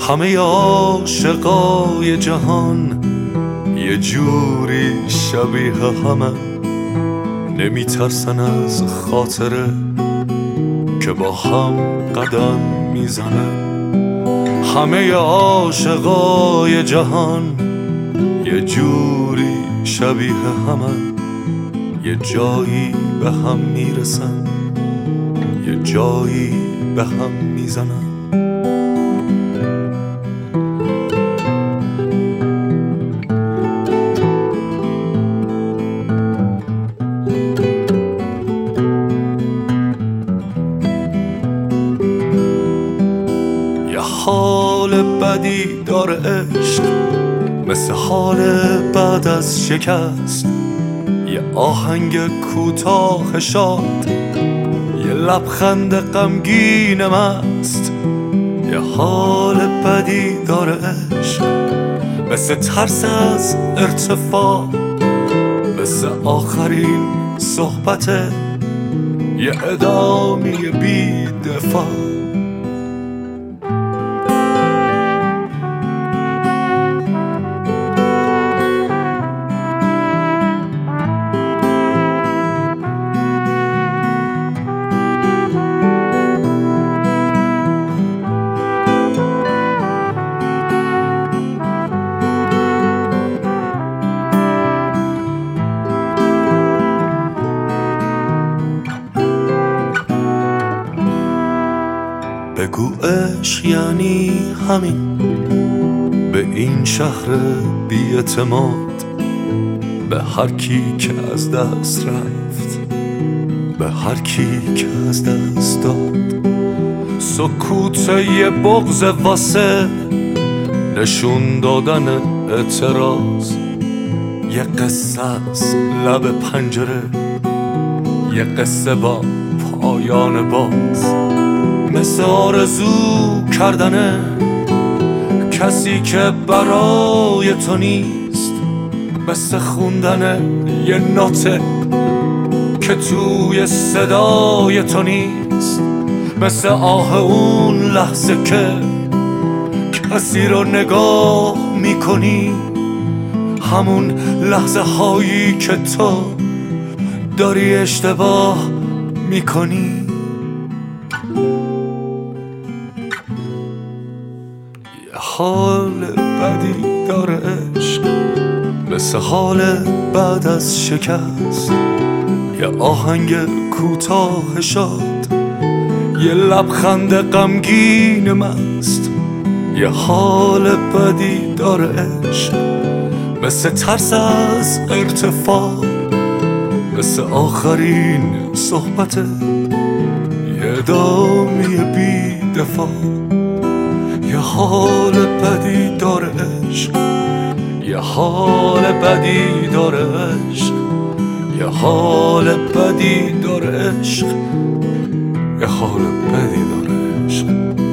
همه عاشقای جهان یه جوری شبیه همه، نمی ترسن از خاطره که با هم قدم میزنن. همه عاشقای جهان یه جوری شبیه همه، یه جایی به هم میرسن، یه جایی به هم میزنن. یه حال بدی داره عشق، مثل حال بعد از شکست. یه آهنگ کوتاه شاد، یه لبخند غمگین مست. یه حال بدی داره عشق، مثل ترس از ارتفاع، مثل آخرین صحبت یه ادامی بی دفاع. بگو عشق یعنی همین، به این شهر بی اعتماد، به هر کی که از دست رفت، به هر کی که از دست داد. سکوت یه بغض واسه نشون دادن اعتراض. یه قصه از لب پنجره، یه قصه با پایان باز. مثل آرزو کردنه کسی که برای تو نیست، مثل خوندن یه نوته که توی صدای تو نیست، مثل آه اون لحظه که کسی رو نگاه میکنی، همون لحظه هایی که تو داری اشتباه میکنی. حال بدی داره عشق، مثل حال بعد از شکست. یه آهنگ کوتاه شاد، یه لبخند غمگین مست. یه حال بدی داره عشق، مثل ترس از ارتفاع، مثل آخرین صحبت یه ادامی بی دفاع. یه حال بدی داره عشق، یه حال بدی داره عشق، یه حال بدی داره عشق، یه حال بدی داره عشق.